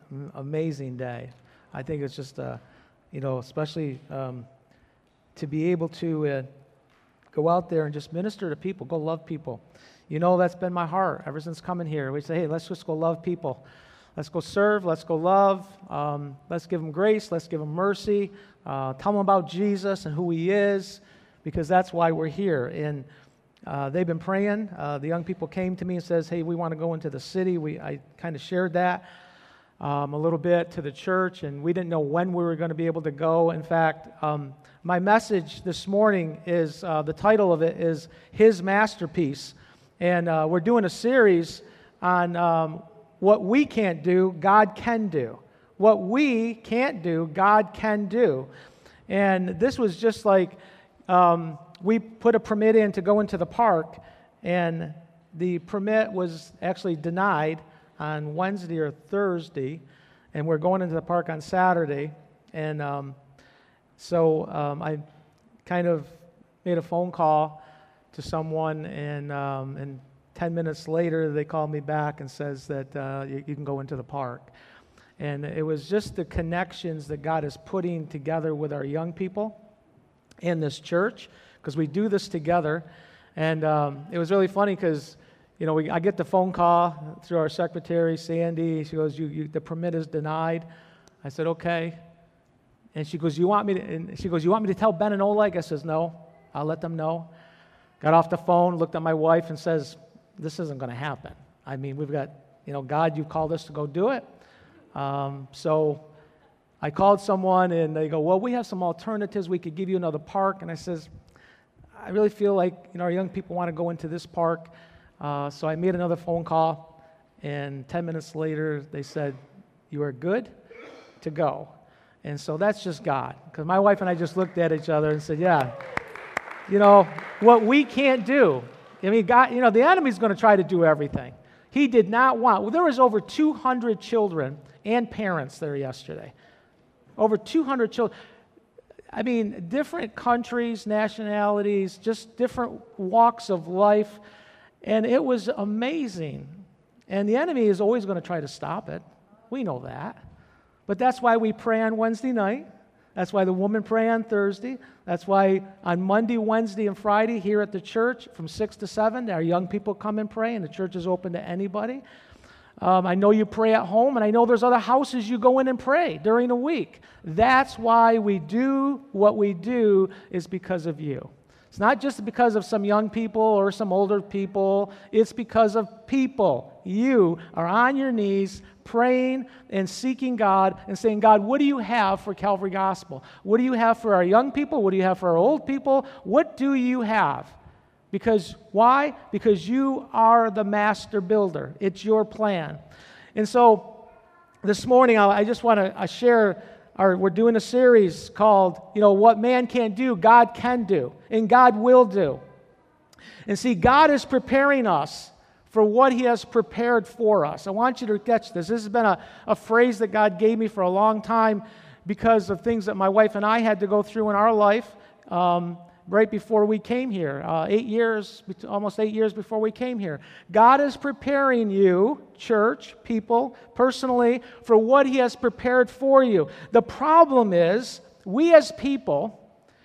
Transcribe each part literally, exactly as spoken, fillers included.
amazing day. I think it's just, uh, you know, especially um, to be able to uh, go out there and just minister to people, go love people. You know, that's been my heart ever since coming here. We say, hey, let's just go love people. Let's go serve. Let's go love. Um, let's give them grace. Let's give them mercy. Uh, tell them about Jesus and who He is, because that's why we're here. And uh, they've been praying. Uh, the young people came to me and says, hey, we want to go into the city. We I kind of shared that um, a little bit to the church, and we didn't know when we were going to be able to go. In fact, um, my message this morning is, uh, the title of it is His Masterpiece. And uh, we're doing a series on um, what we can't do, God can do. What we can't do, God can do. And this was just like, um, we put a permit in to go into the park, and the permit was actually denied on Wednesday or Thursday, and we're going into the park on Saturday. And um, so um, I kind of made a phone call to someone, and um, and ten minutes later they called me back and says that uh, you, you can go into the park. And it was just the connections that God is putting together with our young people in this church, because we do this together. And um, it was really funny because, you know, we, I get the phone call through our secretary, Sandy. She goes, you, you, the permit is denied. I said, okay. And she goes, you want me to, and she goes, you want me to tell Ben and Oleg? I says, no, I'll let them know. Got off the phone, looked at my wife and says, this isn't going to happen. I mean, we've got, you know, God, you've called us to go do it. Um, so I called someone, and they go, well, we have some alternatives. We could give you another park. And I says, I really feel like, you know, our young people want to go into this park. Uh, so I made another phone call, and ten minutes later, they said, you are good to go. And so that's just God. Because my wife and I just looked at each other and said, yeah, you know, what we can't do. I mean, God, you know, the enemy's going to try to do everything. He did not want, well, there was over two hundred children and parents there yesterday. Over two hundred children. I mean, different countries, nationalities, just different walks of life. And it was amazing. And the enemy is always going to try to stop it. We know that. But that's why we pray on Wednesday night. That's why the women pray on Thursday. That's why on Monday, Wednesday, and Friday here at the church from six to seven, our young people come and pray, and the church is open to anybody. Um, I know you pray at home, and I know there's other houses you go in and pray during the week. That's why we do what we do, is because of you. It's not just because of some young people or some older people. It's because of people. You are on your knees praying and seeking God and saying, God, what do you have for Calvary Gospel? What do you have for our young people? What do you have for our old people? What do you have? Because, why? Because you are the master builder. It's your plan. And so this morning, I just want to share, our, we're doing a series called, you know, what man can't do, God can do, and God will do. And see, God is preparing us for what He has prepared for us. I want you to catch this. This has been a, a phrase that God gave me for a long time because of things that my wife and I had to go through in our life um, right before we came here, uh, eight years, almost eight years before we came here. God is preparing you, church, people, personally, for what He has prepared for you. The problem is, we as people,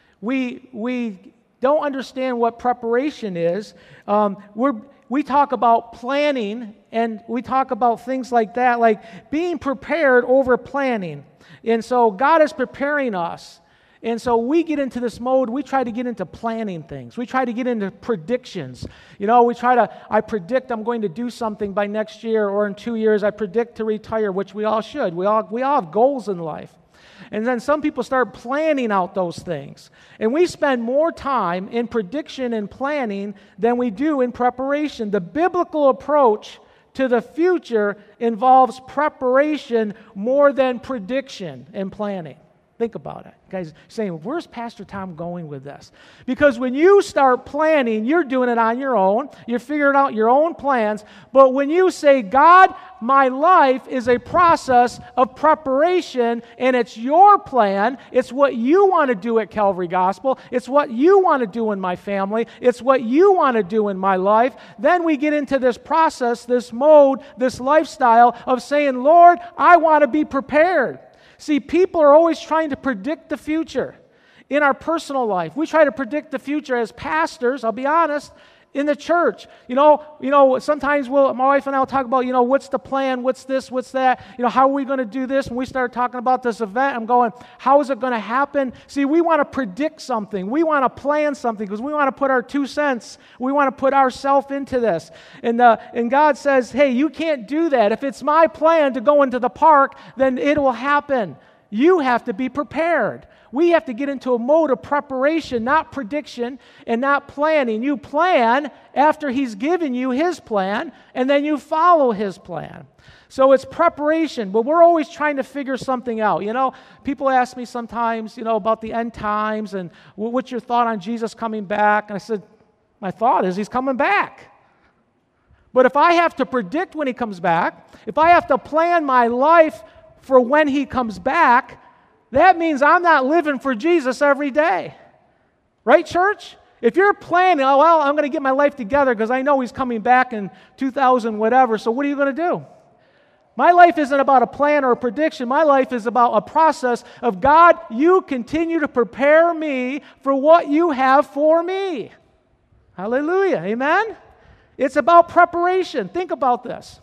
we we don't understand what preparation is. Um, we're We talk about planning, and we talk about things like that, like being prepared over planning. And so God is preparing us. And so we get into this mode, we try to get into planning things. We try to get into predictions. You know, we try to, I predict I'm going to do something by next year, or in two years I predict to retire, which we all should. We all, we all have goals in life. And then some people start planning out those things. And we spend more time in prediction and planning than we do in preparation. The biblical approach to the future involves preparation more than prediction and planning. Think about it. Guys saying, where's Pastor Tom going with this? Because when you start planning, you're doing it on your own. You're figuring out your own plans. But when you say, God, my life is a process of preparation, and it's your plan, it's what you want to do at Calvary Gospel, it's what you want to do in my family, it's what you want to do in my life, then we get into this process, this mode, this lifestyle of saying, Lord, I want to be prepared. See, people are always trying to predict the future in our personal life. We try to predict the future as pastors, I'll be honest, in the church. You know, you know, sometimes we'll, my wife and I will talk about, you know, what's the plan, what's this, what's that, you know, how are we going to do this? When we start talking about this event, I'm going, how is it going to happen? See, we want to predict something. We want to plan something because we want to put our two cents, we want to put ourselves into this. And, uh, and God says, hey, you can't do that. If it's my plan to go into the park, then it will happen. You have to be prepared. We have to get into a mode of preparation, not prediction and not planning. You plan after He's given you His plan, and then you follow His plan. So it's preparation, but we're always trying to figure something out. You know, people ask me sometimes, you know, about the end times and what's your thought on Jesus coming back? And I said, my thought is He's coming back. But if I have to predict when He comes back, if I have to plan my life for when He comes back, that means I'm not living for Jesus every day. Right, church? If you're planning, oh, well, I'm going to get my life together because I know He's coming back in two thousand whatever, so what are you going to do? My life isn't about a plan or a prediction. My life is about a process of, God, you continue to prepare me for what you have for me. Hallelujah. Amen? It's about preparation. Think about this.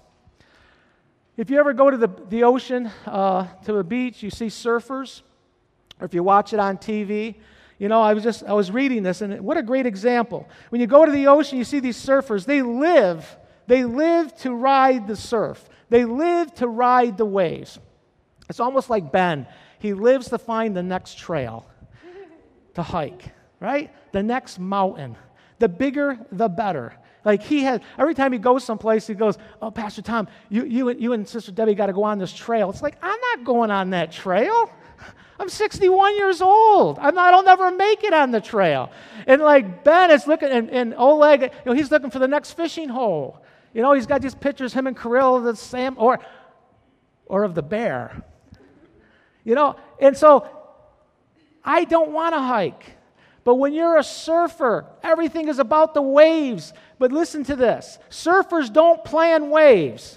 If you ever go to the, the ocean, uh, to the beach, you see surfers, or if you watch it on T V, you know, I was just, I was reading this, and what a great example. When you go to the ocean, you see these surfers, they live, they live to ride the surf. They live to ride the waves. It's almost like Ben. He lives to find the next trail to hike, right? The next mountain. The bigger, the better. Like he has, every time he goes someplace, he goes, oh, Pastor Tom, you, you, you and Sister Debbie got to go on this trail. It's like, I'm not going on that trail. I'm sixty-one years old. I'm not, I'll never make it on the trail. And like Ben is looking, and, and Oleg, you know, he's looking for the next fishing hole. You know, he's got these pictures, him and Kirill of the Sam, or, or of the bear. You know, and so I don't want to hike. But when you're a surfer, everything is about the waves. But listen to this. Surfers don't plan waves.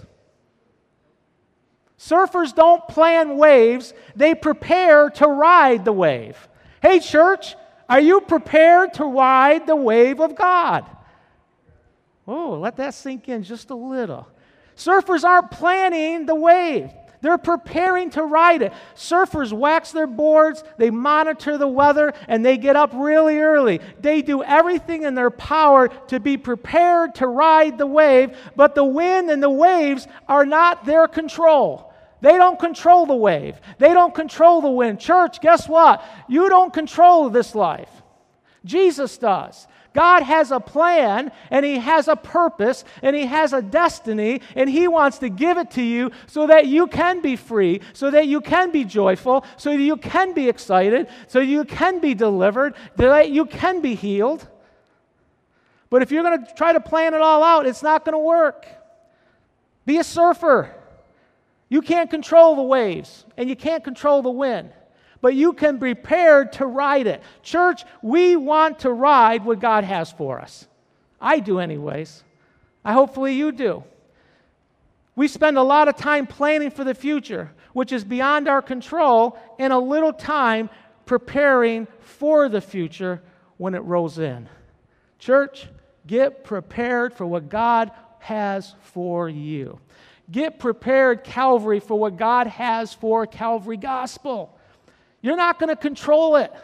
Surfers don't plan waves. They prepare to ride the wave. Hey, church, are you prepared to ride the wave of God? Oh, let that sink in just a little. Surfers aren't planning the wave. They're preparing to ride it. Surfers wax their boards, they monitor the weather, and they get up really early. They do everything in their power to be prepared to ride the wave, but the wind and the waves are not their control. They don't control the wave. They don't control the wind. Church, guess what? You don't control this life. Jesus does. God has a plan, and He has a purpose, and He has a destiny, and He wants to give it to you so that you can be free, so that you can be joyful, so that you can be excited, so you can be delivered, so that you can be healed. But if you're going to try to plan it all out, it's not going to work. Be a surfer. You can't control the waves, and you can't control the wind. But you can be prepared to ride it. Church, we want to ride what God has for us. I do anyways. I hopefully you do. We spend a lot of time planning for the future, which is beyond our control, and a little time preparing for the future when it rolls in. Church, get prepared for what God has for you. Get prepared, Calvary, for what God has for Calvary Gospel. You're not going to control it.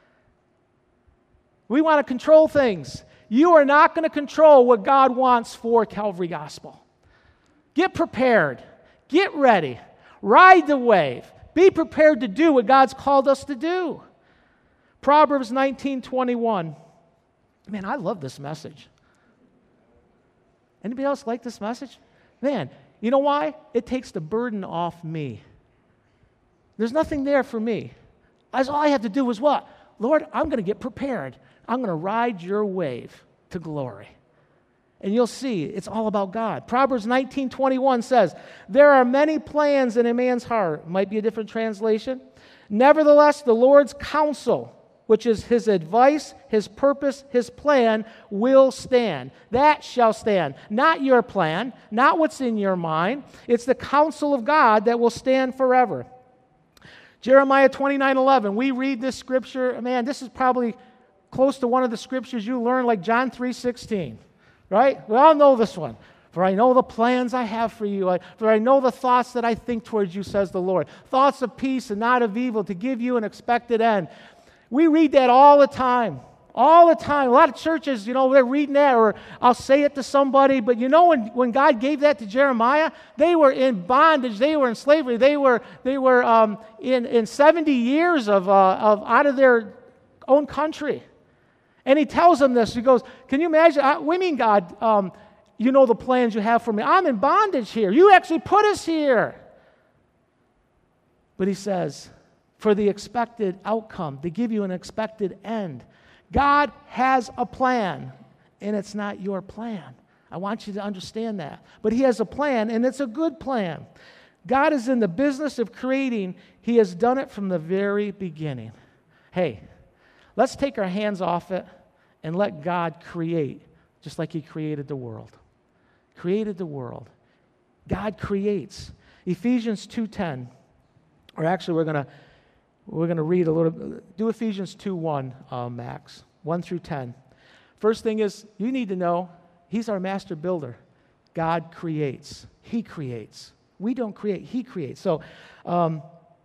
We want to control things. You are not going to control what God wants for Calvary Gospel. Get prepared. Get ready. Ride the wave. Be prepared to do what God's called us to do. Proverbs nineteen twenty-one. Man, I love this message. Anybody else like this message? Man, you know why? It takes the burden off me. There's nothing there for me. That's all I have to do is what? Lord, I'm going to get prepared. I'm going to ride your wave to glory. And you'll see, it's all about God. Proverbs nineteen twenty-one says, there are many plans in a man's heart. Might be a different translation. Nevertheless, the Lord's counsel, which is his advice, his purpose, his plan, will stand. That shall stand. Not your plan, not what's in your mind. It's the counsel of God that will stand forever. Jeremiah twenty-nine eleven, we read this scripture. Man, this is probably close to one of the scriptures you learn, like John three sixteen. Right? We all know this one. For I know the plans I have for you. I, for I know the thoughts that I think towards you, says the Lord. Thoughts of peace and not of evil, to give you an expected end. We read that all the time. All the time. A lot of churches, you know, they're reading that, or I'll say it to somebody. But you know, when, when God gave that to Jeremiah, they were in bondage. They were in slavery. They were they were um, in, in seventy years of, uh, of out of their own country. And he tells them this. He goes, can you imagine? I, we mean, God, um, you know the plans you have for me. I'm in bondage here. You actually put us here. But he says, for the expected outcome, to give you an expected end. God has a plan, and it's not your plan. I want you to understand that. But he has a plan, and it's a good plan. God is in the business of creating. He has done it from the very beginning. Hey, let's take our hands off it and let God create, just like he created the world. Created the world. God creates. Ephesians two ten, or actually we're going to we're going to read a little, do Ephesians two one, uh, Max, one through ten. First thing is, you need to know, he's our master builder. God creates. He creates. We don't create, he creates. So, um,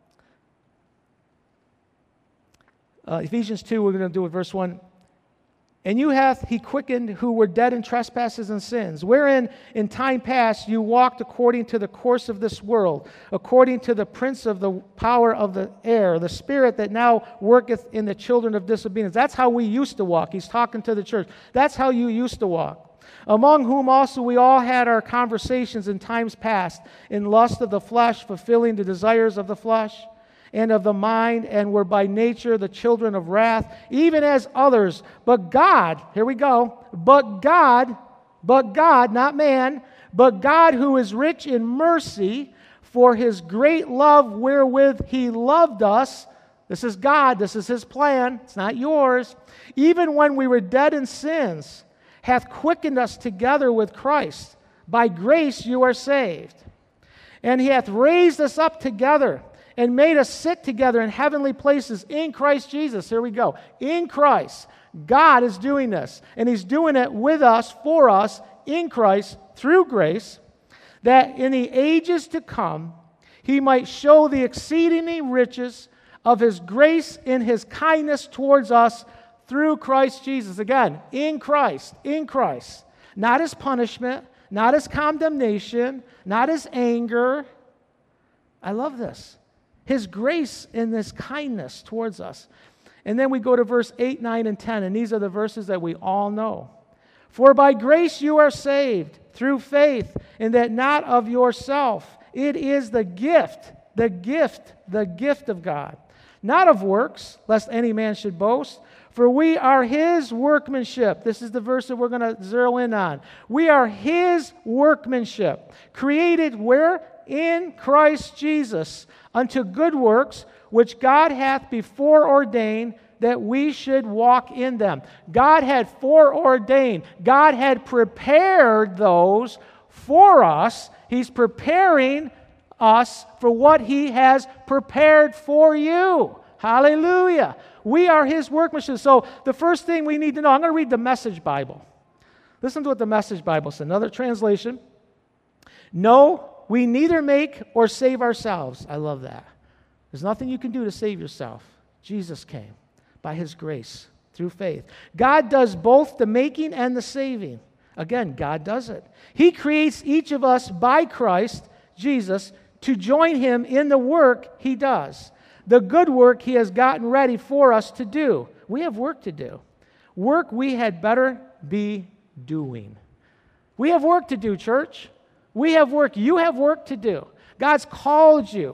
Uh, Ephesians two, we're going to do with verse one. And you hath he quickened who were dead in trespasses and sins, wherein in time past you walked according to the course of this world, according to the prince of the power of the air, the spirit that now worketh in the children of disobedience. That's how we used to walk. He's talking to the church. That's how you used to walk. Among whom also we all had our conversations in times past, in lust of the flesh, fulfilling the desires of the flesh and of the mind, and were by nature the children of wrath, even as others. But God, here we go, but God, but God, not man, but God who is rich in mercy, for his great love wherewith he loved us. This is God, this is his plan, it's not yours. Even when we were dead in sins, hath quickened us together with Christ. By grace you are saved. And he hath raised us up together, and made us sit together in heavenly places in Christ Jesus. Here we go. In Christ. God is doing this. And he's doing it with us, for us, in Christ, through grace, that in the ages to come, he might show the exceeding riches of his grace in his kindness towards us through Christ Jesus. Again, in Christ, in Christ. Not as punishment, not as condemnation, not as anger. I love this. His grace and his kindness towards us. And then we go to verse eight, nine, and ten, and these are the verses that we all know. For by grace you are saved, through faith, and that not of yourself. It is the gift, the gift, the gift of God. Not of works, lest any man should boast. For we are his workmanship. This is the verse that we're going to zero in on. We are his workmanship, created where? In Christ Jesus, unto good works, which God hath before ordained that we should walk in them. God had foreordained. God had prepared those for us. He's preparing us for what he has prepared for you. Hallelujah. We are his workmanship. So the first thing we need to know, I'm going to read the Message Bible. Listen to what the Message Bible says. Another translation. No, we neither make or save ourselves. I love that. There's nothing you can do to save yourself. Jesus came by his grace through faith. God does both the making and the saving. Again, God does it. He creates each of us by Christ, Jesus, to join him in the work he does. The good work he has gotten ready for us to do. We have work to do. Work we had better be doing. We have work to do, church. We have work. You have work to do. God's called you.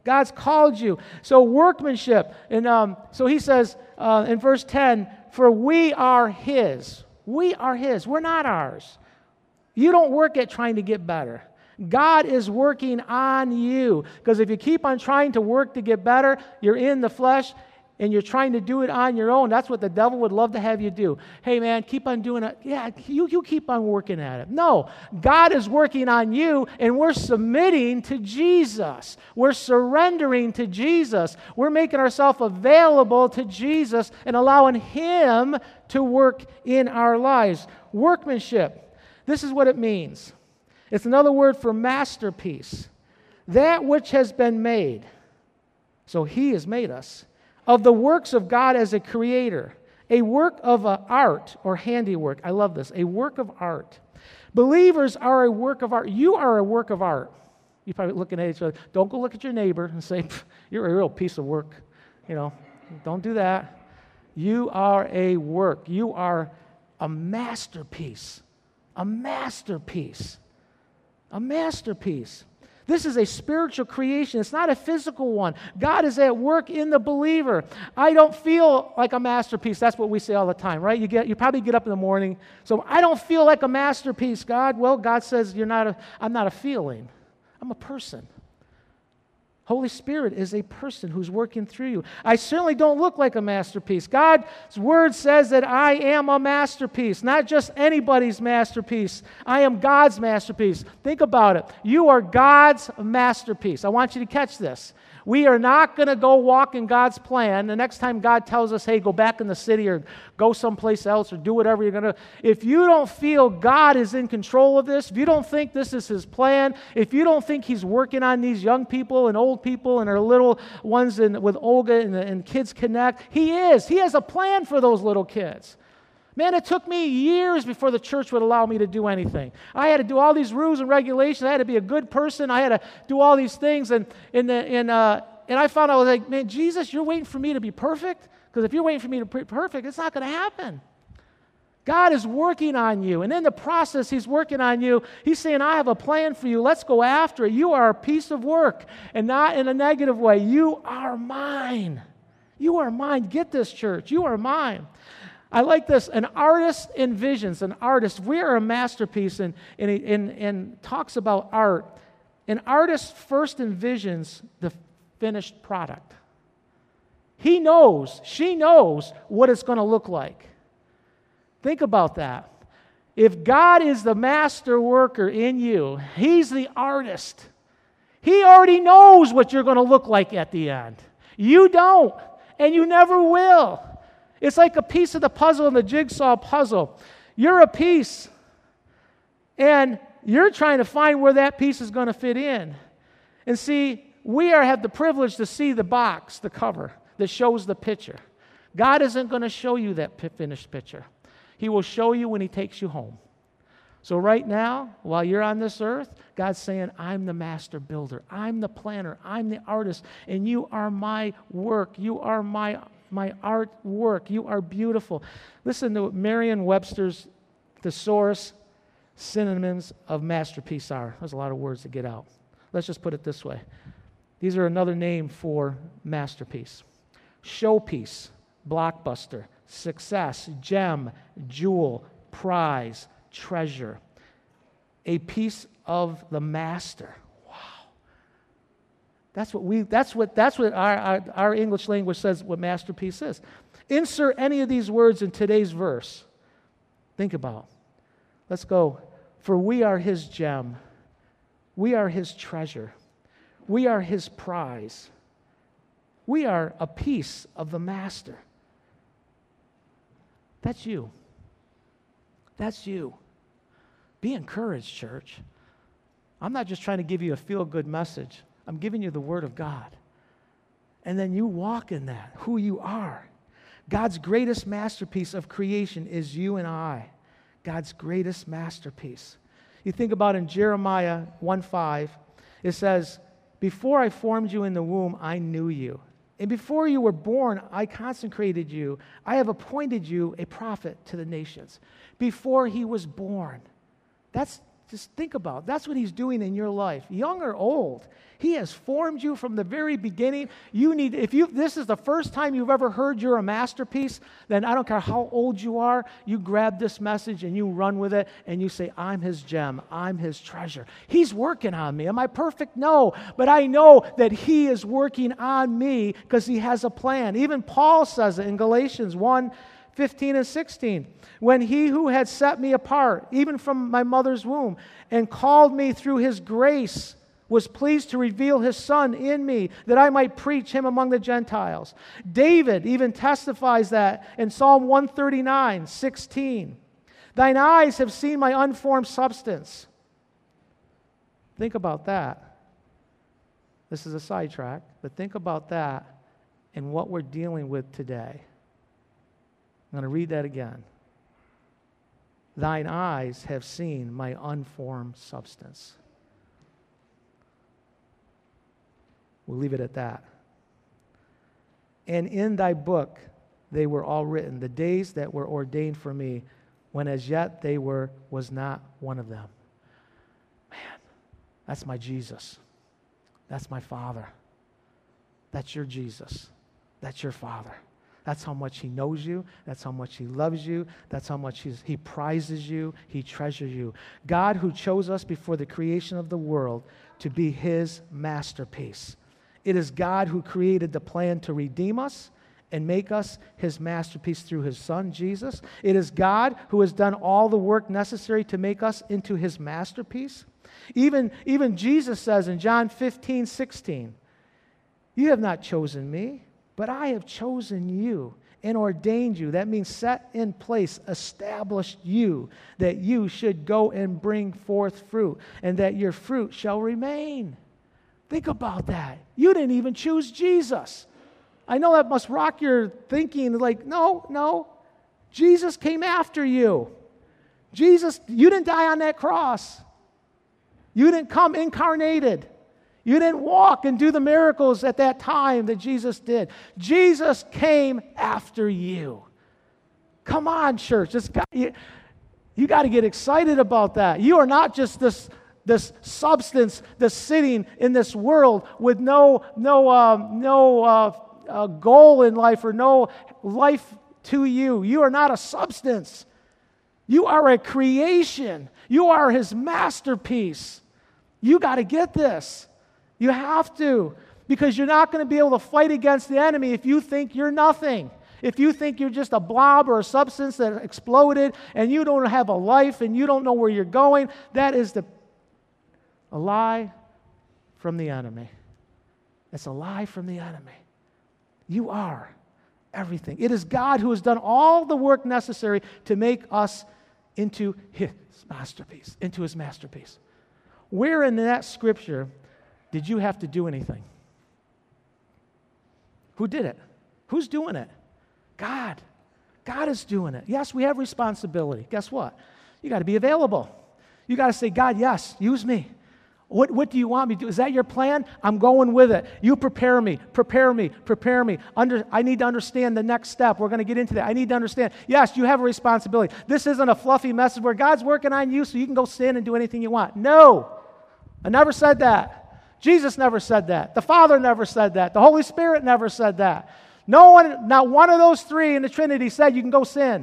God's called you. So workmanship. And um, so he says uh, in verse ten, for we are his. We are his. We're not ours. You don't work at trying to get better. God is working on you. Because if you keep on trying to work to get better, you're in the flesh and you're trying to do it on your own. That's what the devil would love to have you do. Hey, man, keep on doing it. Yeah, you, you keep on working at it. No, God is working on you, and we're submitting to Jesus. We're surrendering to Jesus. We're making ourselves available to Jesus and allowing Him to work in our lives. Workmanship. This is what it means. It's another word for masterpiece. That which has been made. So He has made us. Of the works of God as a creator. A work of uh, art or handiwork. I love this. A work of art. Believers are a work of art. You are a work of art. You're probably looking at each other. Don't go look at your neighbor and say, you're a real piece of work. You know, don't do that. You are a work. You are a masterpiece. A masterpiece. A masterpiece. This is a spiritual creation. It's not a physical one. God is at work in the believer. I don't feel like a masterpiece. That's what we say all the time, right? You get, you probably get up in the morning. So I don't feel like a masterpiece, God. Well, God says you're not a, I'm not a feeling. I'm a person. Holy Spirit is a person who's working through you. I certainly don't look like a masterpiece. God's word says that I am a masterpiece, not just anybody's masterpiece. I am God's masterpiece. Think about it. You are God's masterpiece. I want you to catch this. We are not going to go walk in God's plan. The next time God tells us, hey, go back in the city or go someplace else or do whatever you're going to. If you don't feel God is in control of this, if you don't think this is His plan, if you don't think He's working on these young people and old people and our little ones in, with Olga and, and Kids Connect, He is. He has a plan for those little kids. Man, it took me years before the church would allow me to do anything. I had to do all these rules and regulations. I had to be a good person. I had to do all these things. And and, and, uh, and I found out, I was like, man, Jesus, you're waiting for me to be perfect? Because if you're waiting for me to be perfect, it's not going to happen. God is working on you. And in the process, He's working on you. He's saying, I have a plan for you. Let's go after it. You are a piece of work. And not in a negative way. You are mine. You are mine. Get this, church. You are mine. I like this. An artist envisions, an artist, we are a masterpiece and, and, and, and talks about art. An artist first envisions the finished product. He knows, she knows what it's going to look like. Think about that. If God is the master worker in you, He's the artist. He already knows what you're going to look like at the end. You don't, and you never will. It's like a piece of the puzzle in the jigsaw puzzle. You're a piece, and you're trying to find where that piece is going to fit in. And see, we are have the privilege to see the box, the cover, that shows the picture. God isn't going to show you that finished picture. He will show you when He takes you home. So right now, while you're on this earth, God's saying, I'm the master builder. I'm the planner. I'm the artist. And you are my work. You are my My artwork. You are beautiful. Listen to what Merriam-Webster's thesaurus synonyms of masterpiece are. There's a lot of words to get out. Let's just put it this way. These are another name for masterpiece. Showpiece, blockbuster, success, gem, jewel, prize, treasure. A piece of the master. That's what we. That's what. That's what our, our our English language says. What masterpiece is. Insert any of these words in today's verse. Think about. Let's go. For we are His gem. We are His treasure. We are His prize. We are a piece of the master. That's you. That's you. Be encouraged, church. I'm not just trying to give you a feel-good message. I'm giving you the Word of God. And then you walk in that, who you are. God's greatest masterpiece of creation is you and I. God's greatest masterpiece. You think about in Jeremiah one five, it says, before I formed you in the womb, I knew you. And before you were born, I consecrated you. I have appointed you a prophet to the nations. Before he was born. That's Just think about it. That's what he's doing in your life, young or old. He has formed you from the very beginning. You need, if you this is the first time you've ever heard you're a masterpiece, then I don't care how old you are, you grab this message and you run with it and you say, I'm his gem, I'm his treasure. He's working on me. Am I perfect? No. But I know that he is working on me because he has a plan. Even Paul says it in Galatians one, fifteen and sixteen. When he who had set me apart, even from my mother's womb, and called me through his grace, was pleased to reveal his Son in me, that I might preach him among the Gentiles. David even testifies that in Psalm one thirty-nine, sixteen. Thine eyes have seen my unformed substance. Think about that. This is a sidetrack, but think about that and what we're dealing with today. I'm going to read that again. Thine eyes have seen my unformed substance. We'll leave it at that. And in thy book they were all written, the days that were ordained for me, when as yet they were, was not one of them. Man, that's my Jesus. That's my Father. That's your Jesus. That's your Father. That's how much he knows you. That's how much he loves you. That's how much he's, he prizes you. He treasures you. God who chose us before the creation of the world to be his masterpiece. It is God who created the plan to redeem us and make us his masterpiece through his Son, Jesus. It is God who has done all the work necessary to make us into his masterpiece. Even, even Jesus says in John fifteen, sixteen, you have not chosen me, but I have chosen you and ordained you. That means set in place, established you, that you should go and bring forth fruit, and that your fruit shall remain. Think about that. You didn't even choose Jesus. I know that must rock your thinking, like, no, no. Jesus came after you. Jesus, you didn't die on that cross. You didn't come incarnated. You didn't walk and do the miracles at that time that Jesus did. Jesus came after you. Come on, church. This guy, you, you got to get excited about that. You are not just this, this substance that's sitting in this world with no, no, um, no uh, uh, goal in life or no life to you. You are not a substance. You are a creation. You are his masterpiece. You got to get this. You have to, because you're not going to be able to fight against the enemy if you think you're nothing. If you think you're just a blob or a substance that exploded and you don't have a life and you don't know where you're going, that is the, a lie from the enemy. It's a lie from the enemy. You are everything. It is God who has done all the work necessary to make us into his masterpiece, into his masterpiece. Where in that scripture did you have to do anything? Who did it? Who's doing it? God. God is doing it. Yes, we have responsibility. Guess what? You got to be available. You got to say, God, yes, use me. What, what do you want me to do? Is that your plan? I'm going with it. You prepare me, prepare me, prepare me. Under, I need to understand the next step. We're going to get into that. I need to understand, yes, you have a responsibility. This isn't a fluffy message where God's working on you so you can go sin and do anything you want. No, I never said that. Jesus never said that. The Father never said that. The Holy Spirit never said that. No one, not one of those three in the Trinity said you can go sin.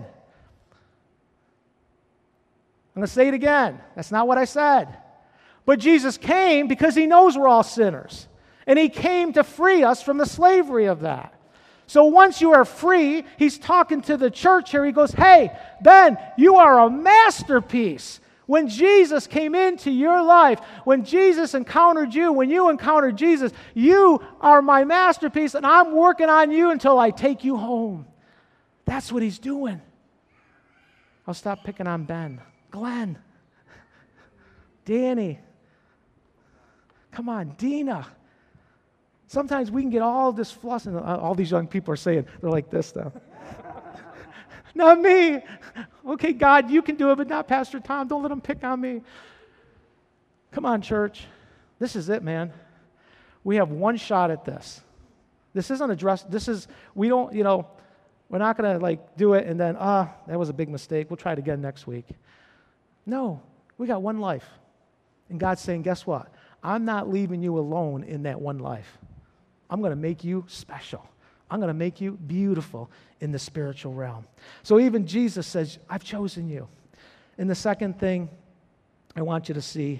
I'm going to say it again. That's not what I said. But Jesus came because he knows we're all sinners. And he came to free us from the slavery of that. So once you are free, he's talking to the church here. He goes, hey, Ben, you are a masterpiece. When Jesus came into your life, when Jesus encountered you, when you encountered Jesus, you are my masterpiece, and I'm working on you until I take you home. That's what he's doing. I'll stop picking on Ben. Glenn. Danny. Come on, Dina. Sometimes we can get all this fluff, and all these young people are saying, they're like this, though. Not me. Okay, God, you can do it, but not Pastor Tom. Don't let him pick on me. Come on, church. This is it, man. We have one shot at this. This isn't a dress. This is, we don't, you know, we're not going to like do it and then, ah, that was a big mistake. We'll try it again next week. No. We got one life. And God's saying, guess what? I'm not leaving you alone in that one life. I'm going to make you special. I'm going to make you beautiful in the spiritual realm. So even Jesus says, I've chosen you. And the second thing I want you to see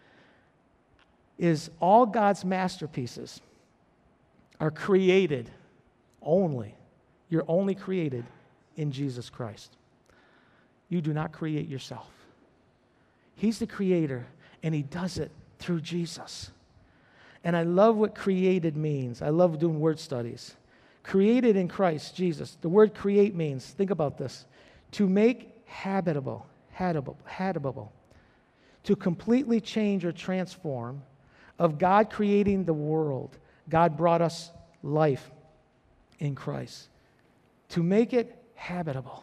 is all God's masterpieces are created only. You're only created in Jesus Christ. You do not create yourself. He's the creator, and he does it through Jesus. And I love what created means. I love doing word studies. Created in Christ Jesus. The word create means, think about this, to make habitable, habitable, habitable, to completely change or transform. Of God creating the world, God brought us life in Christ. To make it habitable.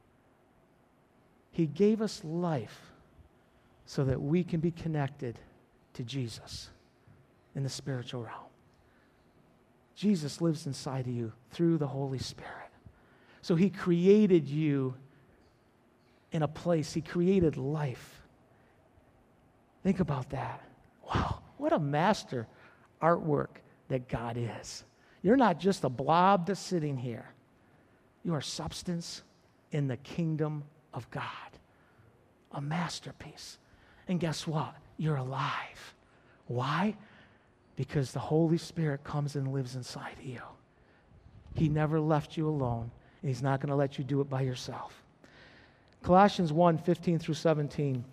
He gave us life so that we can be connected to Jesus in the spiritual realm. Jesus lives inside of you through the Holy Spirit. So he created you in a place. He created life. Think about that. Wow, what a master artwork that God is. You're not just a blob that's sitting here. You are substance in the kingdom of God. A masterpiece. And guess what? You're alive. Why? Because the Holy Spirit comes and lives inside of you. He never left you alone, and he's not going to let you do it by yourself. Colossians one, fifteen through seventeen.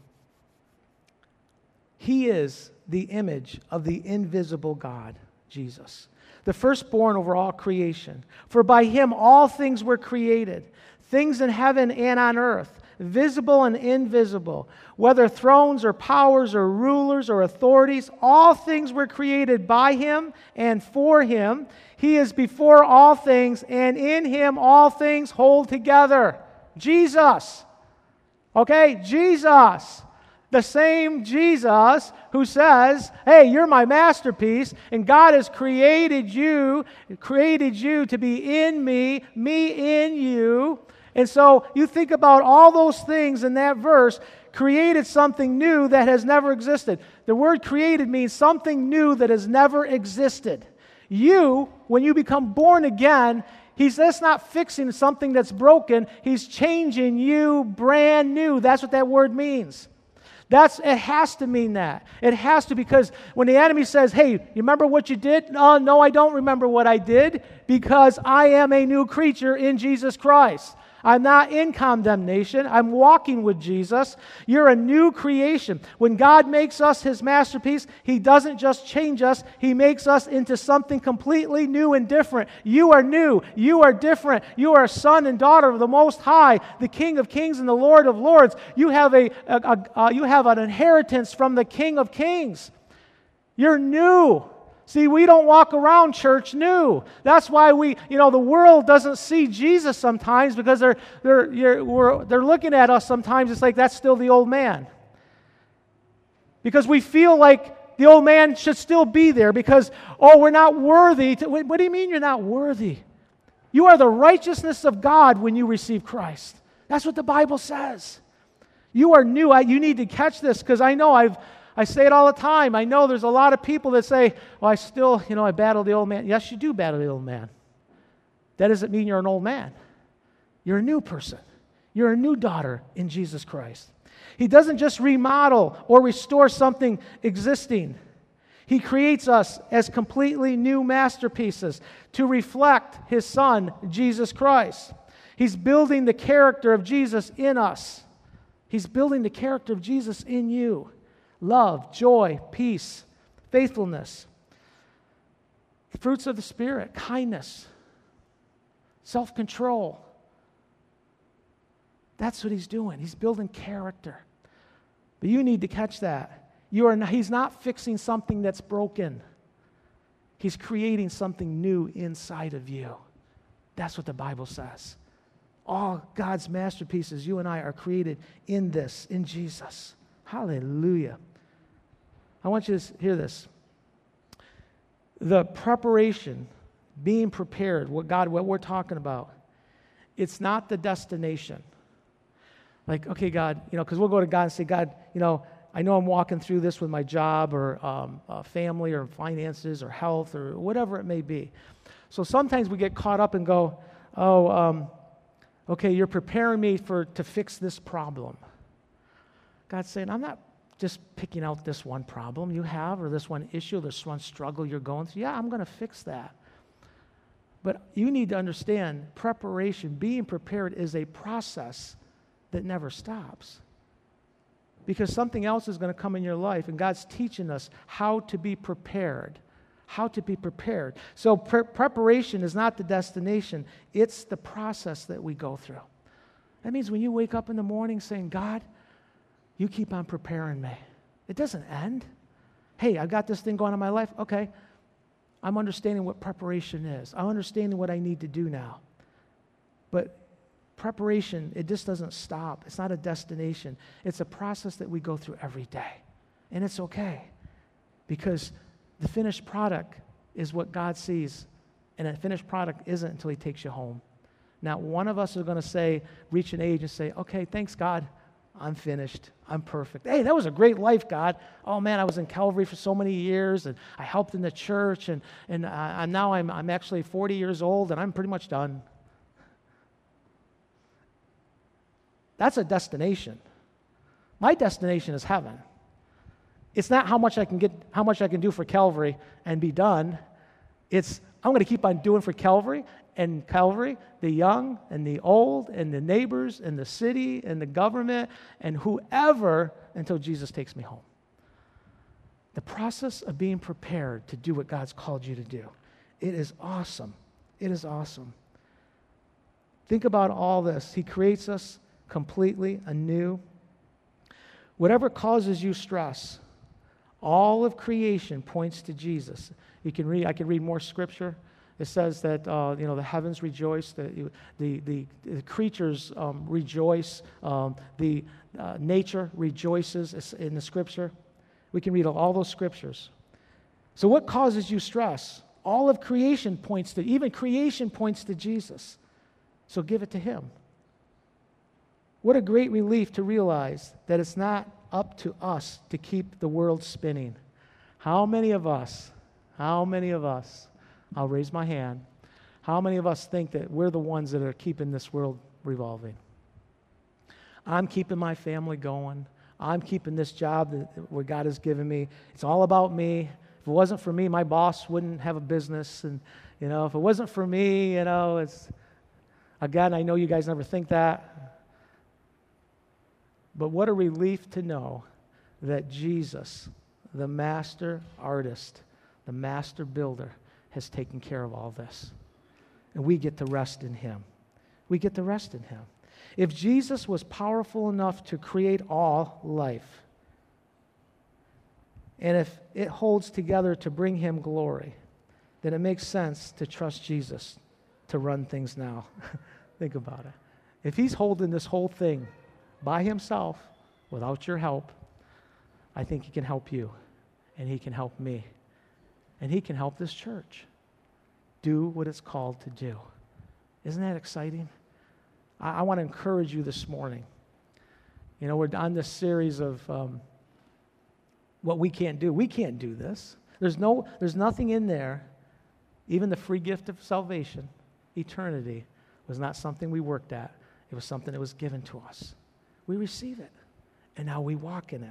He is the image of the invisible God, Jesus, the firstborn over all creation. For by him all things were created, things in heaven and on earth, visible and invisible, whether thrones or powers or rulers or authorities, all things were created by him and for him. He is before all things, and in him all things hold together. Jesus. Okay, Jesus. The same Jesus who says, hey, you're my masterpiece, and God has created you, created you to be in me, me in you. And so you think about all those things in that verse, created something new that has never existed. The word created means something new that has never existed. You, when you become born again, He's just not fixing something that's broken. He's changing you brand new. That's what that word means. That's, it has to mean that. It has to, because when the enemy says, hey, you remember what you did? No, no, I don't remember what I did, because I am a new creature in Jesus Christ. I'm not in condemnation. I'm walking with Jesus. You're a new creation. When God makes us His masterpiece, He doesn't just change us. He makes us into something completely new and different. You are new. You are different. You are a son and daughter of the Most High, the King of Kings and the Lord of Lords. You have a, a, a uh, you have an inheritance from the King of Kings. You're new. See, we don't walk around church new. That's why we, you know, the world doesn't see Jesus sometimes, because they're they're you're, we're, they're looking at us sometimes. It's like, that's still the old man. Because we feel like the old man should still be there, because, oh, we're not worthy. To, what do you mean you're not worthy? You are the righteousness of God when you receive Christ. That's what the Bible says. You are new. I, you need to catch this, because I know I've I say it all the time. I know there's a lot of people that say, well, I still, you know, I battle the old man. Yes, you do battle the old man. That doesn't mean you're an old man. You're a new person. You're a new daughter in Jesus Christ. He doesn't just remodel or restore something existing. He creates us as completely new masterpieces to reflect His Son, Jesus Christ. He's building the character of Jesus in us. He's building the character of Jesus in you. Love, joy, peace, faithfulness, the fruits of the Spirit, kindness, self-control. That's what He's doing. He's building character. But you need to catch that. You are not, He's not fixing something that's broken. He's creating something new inside of you. That's what the Bible says. All God's masterpieces, you and I, are created in this, in Jesus. Hallelujah. I want you to hear this. The preparation, being prepared, what God, what we're talking about, it's not the destination. Like, okay, God, you know, because we'll go to God and say, God, you know, I know I'm walking through this with my job or um, uh, family or finances or health or whatever it may be. So sometimes we get caught up and go, oh, um, okay, you're preparing me for to fix this problem. God's saying, I'm not just picking out this one problem you have or this one issue, this one struggle you're going through. Yeah, I'm going to fix that. But you need to understand preparation, being prepared is a process that never stops. Because something else is going to come in your life, and God's teaching us how to be prepared. How to be prepared. So pre- preparation is not the destination, it's the process that we go through. That means when you wake up in the morning saying, God, you keep on preparing me. It doesn't end. Hey, I've got this thing going on in my life. Okay, I'm understanding what preparation is. I'm understanding what I need to do now. But preparation, it just doesn't stop. It's not a destination. It's a process that we go through every day. And it's okay. Because the finished product is what God sees. And a finished product isn't until he takes you home. Now, one of us is going to say, reach an age and say, okay, thanks, God. I'm finished. I'm perfect. Hey, that was a great life, God. Oh, man, I was in Calvary for so many years, and I helped in the church, and, and uh, now I'm, I'm actually forty years old, and I'm pretty much done. That's a destination. My destination is heaven. It's not how much I can get, how much I can do for Calvary and be done. It's I'm going to keep on doing for Calvary and Calvary, the young and the old and the neighbors and the city and the government and whoever until Jesus takes me home. The process of being prepared to do what God's called you to do. It is awesome. It is awesome. Think about all this. He creates us completely anew. Whatever causes you stress, all of creation points to Jesus. You can read. I can read more scripture. It says that uh, you know the heavens rejoice, the the the, the creatures um, rejoice, um, the uh, nature rejoices in the scripture. We can read all those scriptures. So, what causes you stress? All of creation points to. Even creation points to Jesus. So, give it to Him. What a great relief to realize that it's not up to us to keep the world spinning. How many of us? How many of us? I'll raise my hand. How many of us think that we're the ones that are keeping this world revolving? I'm keeping my family going. I'm keeping this job that what God has given me. It's all about me. If it wasn't for me, my boss wouldn't have a business. And, you know, if it wasn't for me, you know, it's, again, I know you guys never think that. But what a relief to know that Jesus, the master artist, the master builder, has taken care of all this. And we get to rest in Him. We get to rest in Him. If Jesus was powerful enough to create all life, and if it holds together to bring Him glory, then it makes sense to trust Jesus to run things now. Think about it. If He's holding this whole thing by Himself, without your help, I think He can help you, and He can help me, and He can help this church do what it's called to do. Isn't that exciting? I, I want to encourage you this morning. You know, we're on this series of um, what we can't do. We can't do this. There's no, there's nothing in there. Even the free gift of salvation, eternity, was not something we worked at. It was something that was given to us. We receive it, and now we walk in it.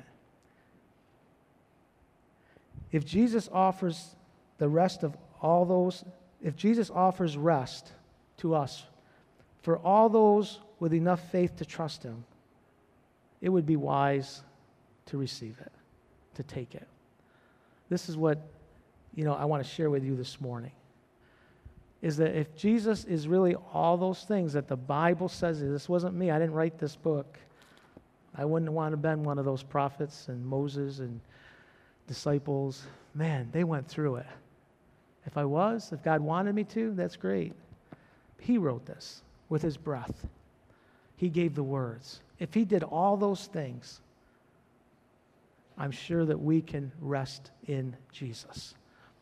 If Jesus offers the rest of all those, if Jesus offers rest to us for all those with enough faith to trust Him, it would be wise to receive it, to take it. This is what, you know, I want to share with you this morning, is that if Jesus is really all those things that the Bible says, this wasn't me, I didn't write this book. I wouldn't want to have been one of those prophets and Moses and disciples. Man, they went through it. If I was, if God wanted me to, that's great. He wrote this with His breath. He gave the words. If He did all those things, I'm sure that we can rest in Jesus.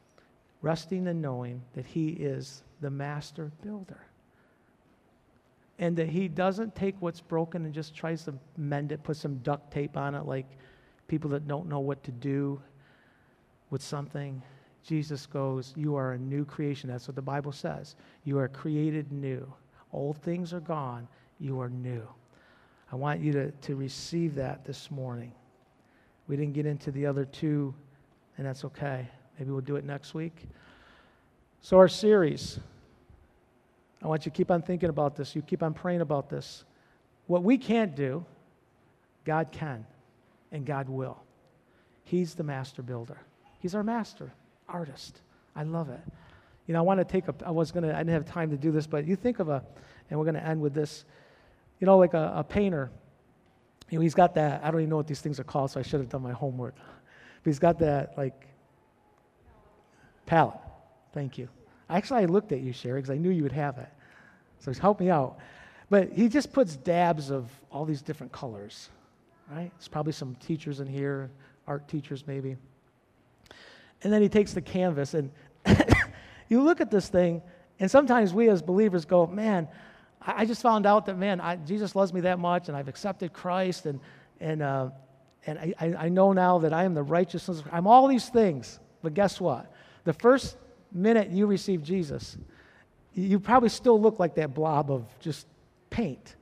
Resting and knowing that He is the master builder. and that he doesn't take what's broken and just tries to mend it, put some duct tape on it like people that don't know what to do with something. Jesus goes, you are a new creation. That's what the Bible says. You are created new. Old things are gone. You are new. I want you to, to receive that this morning. We didn't get into the other two, and that's okay. Maybe we'll do it next week. So our series, I want you to keep on thinking about this. You keep on praying about this. What we can't do, God can, and God will. He's the master builder. He's our master artist. I love it. You know, I want to take a, I was going to, I didn't have time to do this, but you think of a, and we're going to end with this, you know, like a, a painter. You know, he's got that, I don't even know what these things are called, so I should have done my homework. But he's got that, like, palette. Thank you. Actually, I looked at you, Sherry, because I knew you would have it. So help me out. But he just puts dabs of all these different colors, right? There's probably some teachers in here, art teachers maybe. And then he takes the canvas, and you look at this thing, and sometimes we as believers go, man, I, I just found out that, man, I, Jesus loves me that much, and I've accepted Christ, and and uh, and I, I know now that I am the righteousness. I'm all these things. But guess what? The first minute you receive Jesus, you probably still look like that blob of just paint.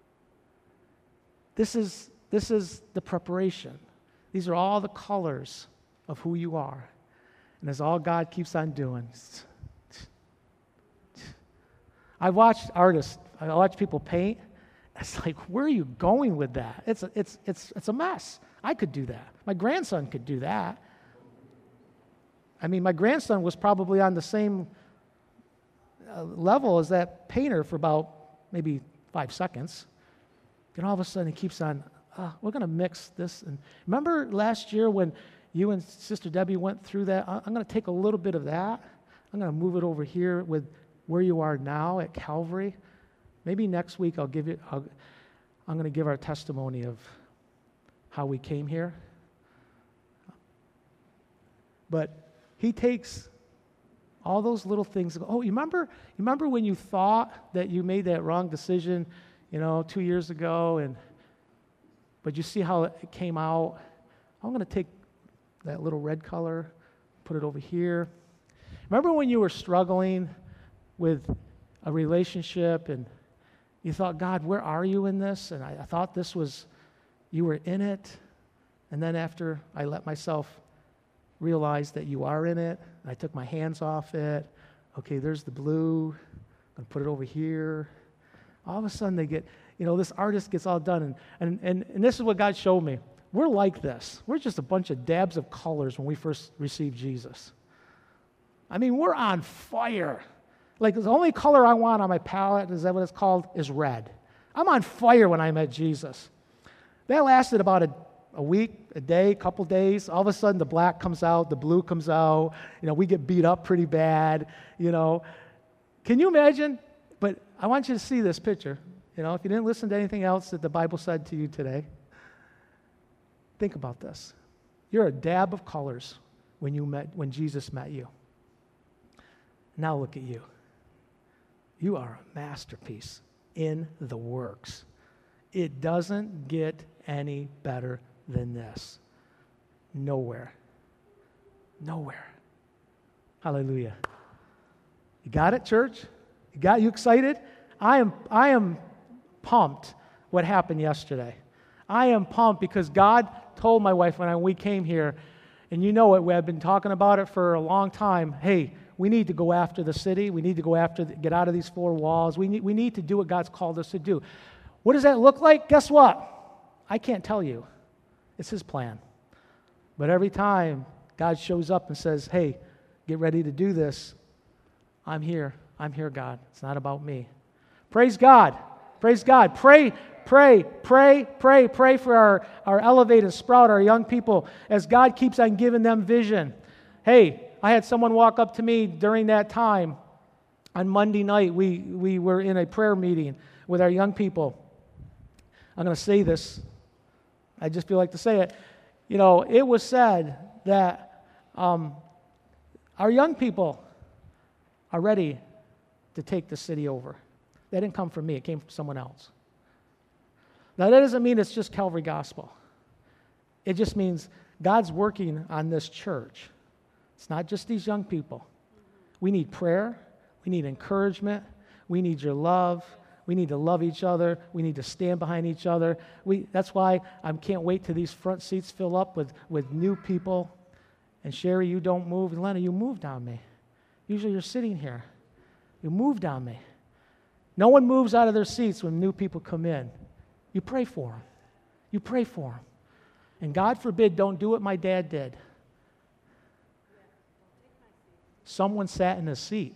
This is this is the preparation. These are all the colors of who you are. And that's all God keeps on doing. I watched artists, I watch people paint. It's like, where are you going with that? It's a, it's it's it's a mess. I could do that. My grandson could do that. I mean, my grandson was probably on the same uh, level as that painter for about maybe five seconds. And all of a sudden he keeps on, uh, we're going to mix this. And remember last year when you and Sister Debbie went through that? I'm going to take a little bit of that. I'm going to move it over here with where you are now at Calvary. Maybe next week I'll give you, I'll, I'm going to give our testimony of how we came here. But he takes all those little things. Oh, you remember, you remember when you thought that you made that wrong decision, you know, two years ago, and but you see how it came out? I'm going to take that little red color, put it over here. Remember when you were struggling with a relationship and you thought, God, where are you in this? And I, I thought this was, you were in it. And then after I let myself realize that you are in it, I took my hands off it. Okay, there's the blue. I'm going to put it over here. All of a sudden they get, you know, this artist gets all done. And, and, and, and this is what God showed me. We're like this. We're just a bunch of dabs of colors when we first received Jesus. I mean, we're on fire. Like, the only color I want on my palette, is that what it's called, is red. I'm on fire when I met Jesus. That lasted about a, a week, a day, a couple days. All of a sudden, the black comes out, the blue comes out. You know, we get beat up pretty bad, you know. Can you imagine? But I want you to see this picture. You know, if you didn't listen to anything else that the Bible said to you today, think about this. You're a dab of colors when you met, when Jesus met you. Now look at you. You are a masterpiece in the works. It doesn't get any better than this. Nowhere. Nowhere. Hallelujah. You got it, church? You got you excited? I am I am pumped what happened yesterday. I am pumped because God told my wife when I, we came here, and you know it, we have been talking about it for a long time, hey, we need to go after the city. We need to go after, the, get out of these four walls. We need, we need to do what God's called us to do. What does that look like? Guess what? I can't tell you. It's His plan. But every time God shows up and says, hey, get ready to do this, I'm here. I'm here, God. It's not about me. Praise God. Praise God. Pray, pray, pray, pray, pray for our, our Elevate and Sprout, our young people, as God keeps on giving them vision. Hey, I had someone walk up to me during that time. On Monday night, we, we were in a prayer meeting with our young people. I'm going to say this. I just feel like to say it. You know, it was said that um, our young people are ready to take the city over. That didn't come from me. It came from someone else. Now, that doesn't mean it's just Calvary Gospel. It just means God's working on this church. It's not just these young people. We need prayer. We need encouragement. We need your love. We need to love each other. We need to stand behind each other. We, that's why I can't wait till these front seats fill up with, with new people. And Sherry, you don't move. And Lena, you moved on me. Usually you're sitting here. You moved on me. No one moves out of their seats when new people come in. You pray for them. You pray for them. And God forbid, don't do what my dad did. Someone sat in a seat.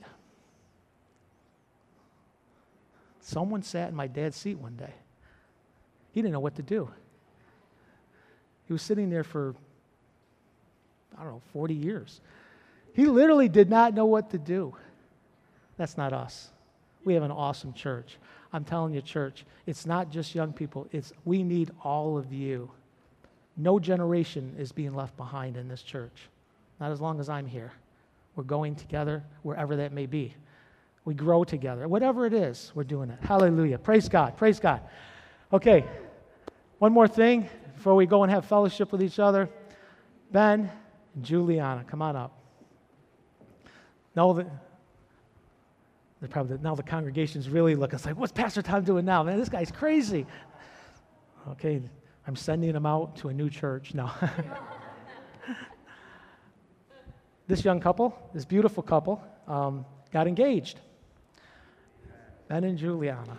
Someone sat in my dad's seat one day. He didn't know what to do. He was sitting there for, I don't know, forty years. He literally did not know what to do. That's not us. We have an awesome church. I'm telling you, church, it's not just young people. It's we need all of you. No generation is being left behind in this church. Not as long as I'm here. We're going together wherever that may be. We grow together. Whatever it is, we're doing it. Hallelujah. Praise God. Praise God. Okay, one more thing before we go and have fellowship with each other. Ben and Juliana, come on up. Now the, they're probably, now the congregation's really looking. It's like, what's Pastor Tom doing now? Man, this guy's crazy. Okay, I'm sending him out to a new church. No. This young couple, this beautiful couple, um, got engaged. Ben and Juliana.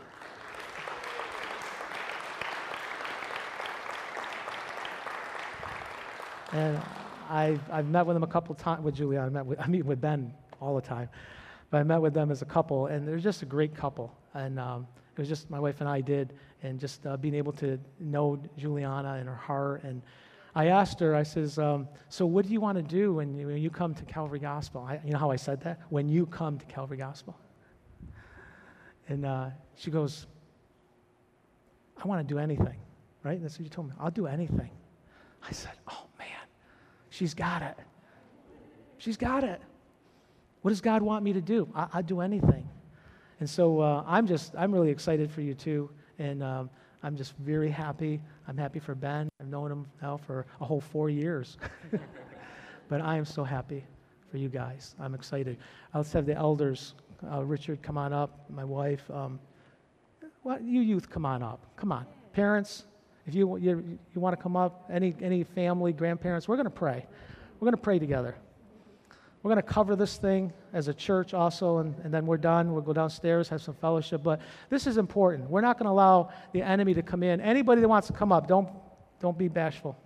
And I've, I've met with them a couple times, with Juliana, I, met with, I meet with Ben all the time, but I met with them as a couple, and they're just a great couple. And um, it was just my wife and I did, and just uh, being able to know Juliana and her heart. And I asked her, I says, um, so what do you want to do when you, when you come to Calvary Gospel? I, you know how I said that? When you come to Calvary Gospel. And uh, she goes, I want to do anything, right? That's what you told me. I'll do anything. I said, oh, man, she's got it. She's got it. What does God want me to do? I, I'll do anything. And so uh, I'm just, I'm really excited for you too. And um, I'm just very happy. I'm happy for Ben. I've known him now for a whole four years. But I am so happy for you guys. I'm excited. Let's have the elders, uh, Richard, come on up, my wife. Um, well, you youth, come on up. Come on. Parents, if you you, you want to come up, any any family, grandparents, we're going to pray. We're going to pray together. We're going to cover this thing as a church also, and, and then we're done. We'll go downstairs, have some fellowship. But this is important. We're not going to allow the enemy to come in. Anybody that wants to come up, don't don't be bashful.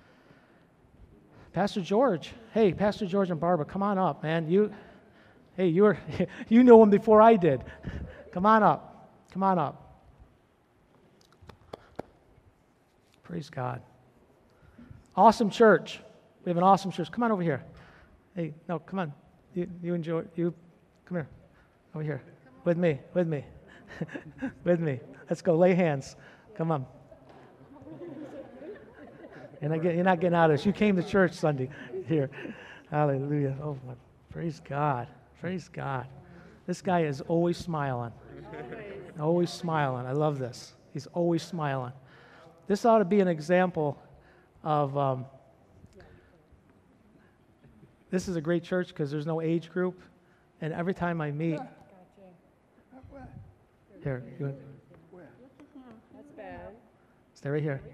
Pastor George, hey, Pastor George and Barbara, come on up, man. You, hey, you were you knew him before I did. Come on up. Come on up. Praise God. Awesome church. We have an awesome church. Come on over here. Hey, no, come on. You, you enjoy, you, come here. Over here. With me, with me. With me. Let's go. Lay hands. Come on. You're not, getting, you're not getting out of this. You came to church Sunday here. Hallelujah. Oh, my, praise God. Praise God. This guy is always smiling. Always smiling. I love this. He's always smiling. This ought to be an example of, um, this is a great church because there's no age group. And every time I meet, here, you want, That's bad. stay right here.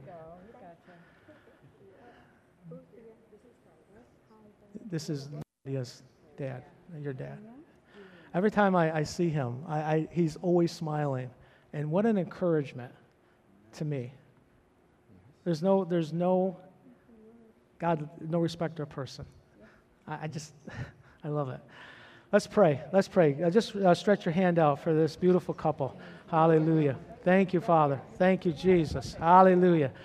This is Lydia's dad, your dad. Every time I, I see him, I, I, he's always smiling. And what an encouragement to me. There's no, there's no, God, no respecter of person. I, I just, I love it. Let's pray. Let's pray. Uh, just uh, stretch your hand out for this beautiful couple. Hallelujah. Thank you, Father. Thank you, Jesus. Hallelujah.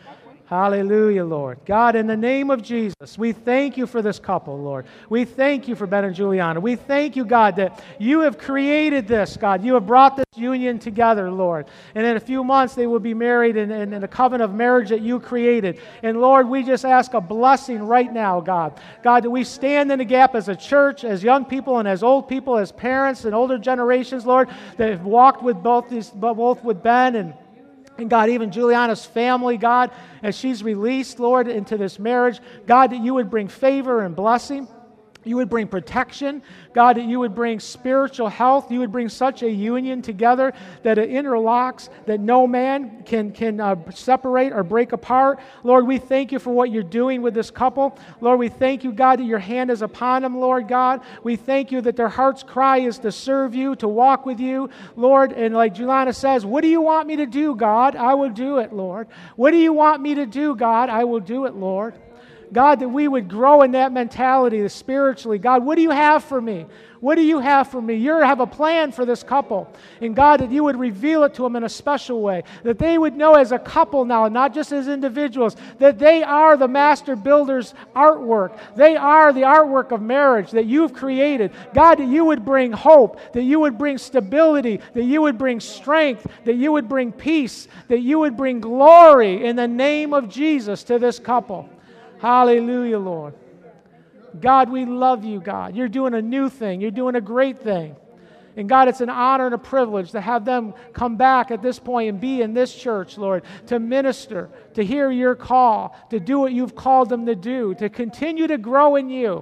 Hallelujah, Lord. God, in the name of Jesus, we thank you for this couple, Lord. We thank you for Ben and Juliana. We thank you, God, that you have created this, God. You have brought this union together, Lord. And in a few months, they will be married in, in, in a covenant of marriage that you created. And Lord, we just ask a blessing right now, God. God, that we stand in the gap as a church, as young people and as old people, as parents and older generations, Lord, that have walked with both these, both with Ben and And God, even Juliana's family, God, as she's released, Lord, into this marriage, God, that you would bring favor and blessing. You would bring protection. God, that you would bring spiritual health. You would bring such a union together that it interlocks, that no man can, can uh, separate or break apart. Lord, we thank you for what you're doing with this couple. Lord, we thank you, God, that your hand is upon them, Lord God. We thank you that their heart's cry is to serve you, to walk with you, Lord. And like Juliana says, what do you want me to do, God? I will do it, Lord. What do you want me to do, God? I will do it, Lord. God, that we would grow in that mentality spiritually. God, what do you have for me? What do you have for me? You have a plan for this couple. And God, that you would reveal it to them in a special way. That they would know as a couple now, not just as individuals, that they are the master builder's artwork. They are the artwork of marriage that you've created. God, that you would bring hope, that you would bring stability, that you would bring strength, that you would bring peace, that you would bring glory in the name of Jesus to this couple. Hallelujah, Lord. God, we love you, God. You're doing a new thing. You're doing a great thing. And God, it's an honor and a privilege to have them come back at this point and be in this church, Lord, to minister, to hear your call, to do what you've called them to do, to continue to grow in you.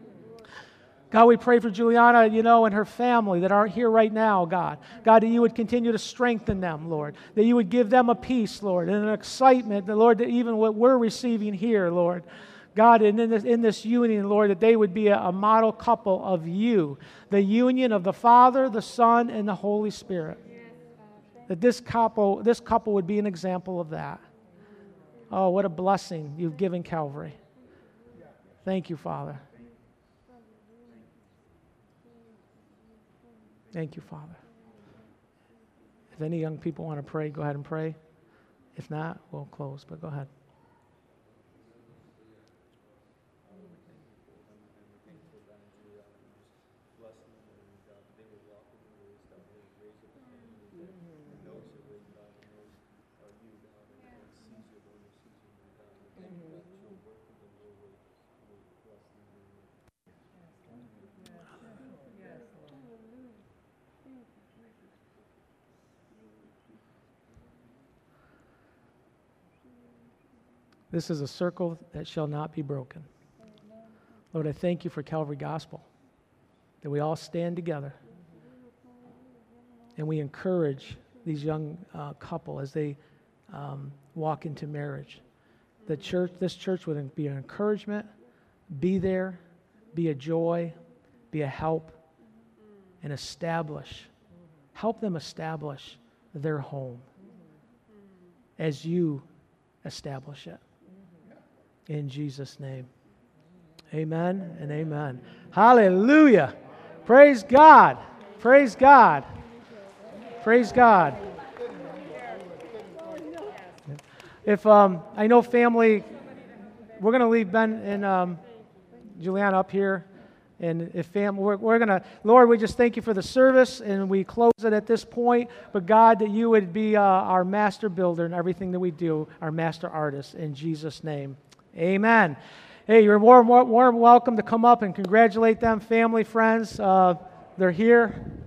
God, we pray for Juliana, you know, and her family that aren't here right now, God. God, that you would continue to strengthen them, Lord. That you would give them a peace, Lord, and an excitement, the Lord, that even what we're receiving here, Lord. God, and in this, in this union, Lord, that they would be a, a model couple of you. The union of the Father, the Son, and the Holy Spirit. That this couple, this couple would be an example of that. Oh, what a blessing you've given Calvary. Thank you, Father. Thank you, Father. If any young people want to pray, go ahead and pray. If not, we'll close, but go ahead. This is a circle that shall not be broken. Lord, I thank you for Calvary Gospel, that we all stand together and we encourage these young uh, couple as they um, walk into marriage. The church, this church would be an encouragement, be there, be a joy, be a help, and establish, help them establish their home as you establish it. In Jesus' name. Amen and amen. Hallelujah. Praise God. Praise God. Praise God. If um, I know family, we're going to leave Ben and um, Juliana up here. And if fam, we're, we're going to, Lord, we just thank you for the service, and we close it at this point. But God, that you would be uh, our master builder in everything that we do, our master artist, in Jesus' name. Amen. Hey, you're warm, warm welcome to come up and congratulate them, family, friends. Uh, they're here.